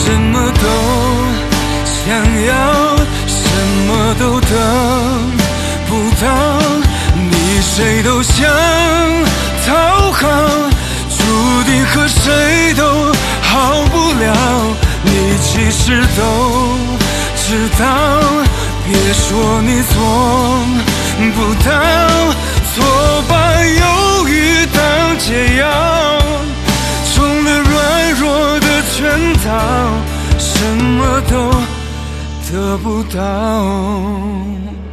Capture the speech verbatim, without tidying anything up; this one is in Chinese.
什么都想要，什么都得不到，你谁都想讨好，注定和谁都好不了。你其实都知道，别说你做不到，错把犹豫当解药，中了软弱的圈套，什么都得不到。